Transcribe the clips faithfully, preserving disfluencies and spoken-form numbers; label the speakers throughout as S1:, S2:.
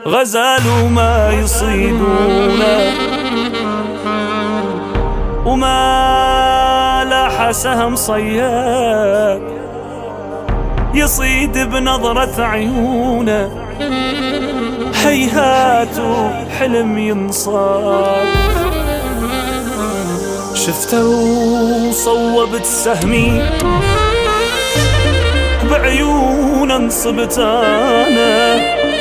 S1: غزال وما يصيدونه، وما لاح سهم صياد يصيد بنظرة عيونه، هيهات حلم ينصاد. شفته وصوبت سهمي بعيون انصبت انا،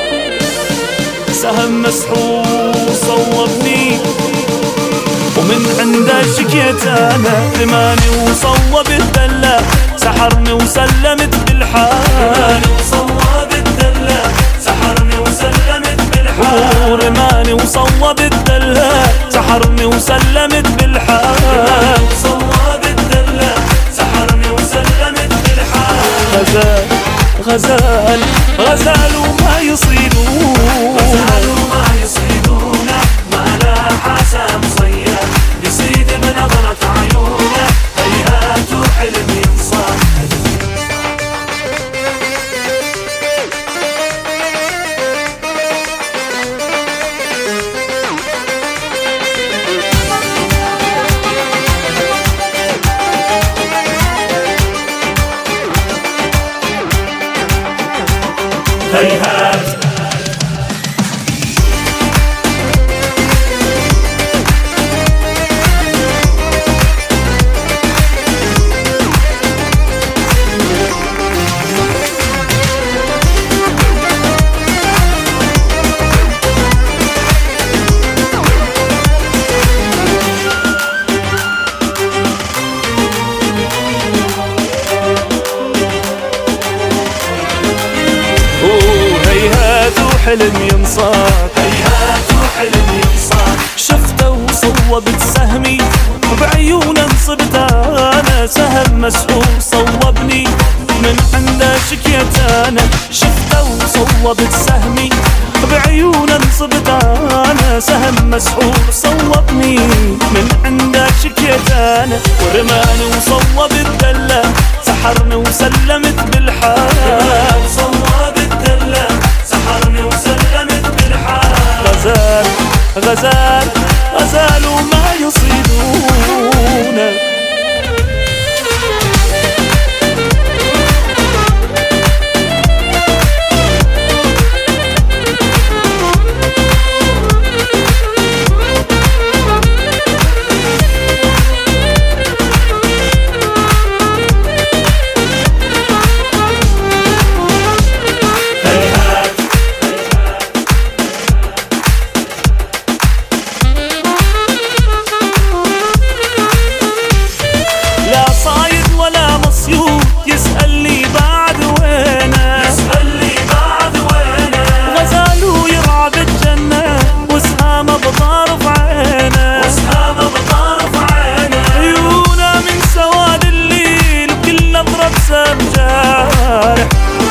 S1: سهم مسحور صوبني ومن عنده شكيت انا، رماني وصوب الدلة سحرني وسلمت بالحال،
S2: وصوب الدلة سحرني وسلمت بالحال،
S1: ورماني وصوب الدلة سحرني وسلمت بالحال،
S2: وصوب الدلة سحرني وسلمت بالحال.
S1: غزال غزال غزال وما يصيدونه،
S2: غزال وما يصيدونه، ما لاح سهم صياد يصيد بنظرة عيونه، هيهات وحلم ينصاد. هيهات
S1: حلم ينصاد،
S2: هيهات وحلم ينصاد.
S1: شفته وصوبت سهمي وبعيونه انصبت انا، سهم مسحور صوبني من عنده شكيت انا، شفته وصوبت سهمي بعيونه انصبت انا، سهم مسحور صوبني من عنده شكيت انا، ورماني وصوب الدلة سحرني وسلمت بالحال،
S2: صوب الدلة سحرني وسلمت بالحال.
S1: غزال غزال غزال وما يصيدونه. يسألني بعد وينه،
S2: يسألني بعد وينه،
S1: غزال ويرعى بالجنة وسهامه بطرف عينه،
S2: وسهامه بطرف عينه،
S1: عيونه من سواد الليل وكل نظرة بسم جارح،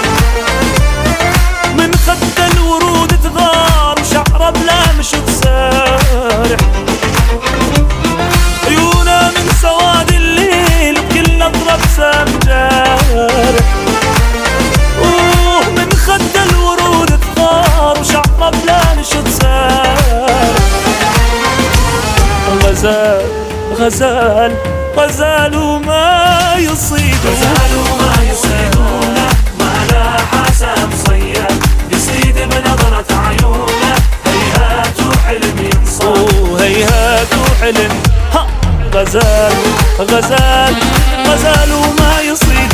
S1: من خد الورود تغار وشعره بلا مشط سارح، عيونه من سواد الليل وكل نظرة بسم جارح، اوه من خد الورود تغار وشعره بلا مشط سارح. غزال غزال غزال وما يصيدونه،
S2: غزال وما يصيدونه، ما لاح سهم صياد يصيد بنظرة عيونه، هيهات وحلم ينصاد.
S1: اوه هيهات وحلم، ها غزال غزال غزال وما يصيدونه.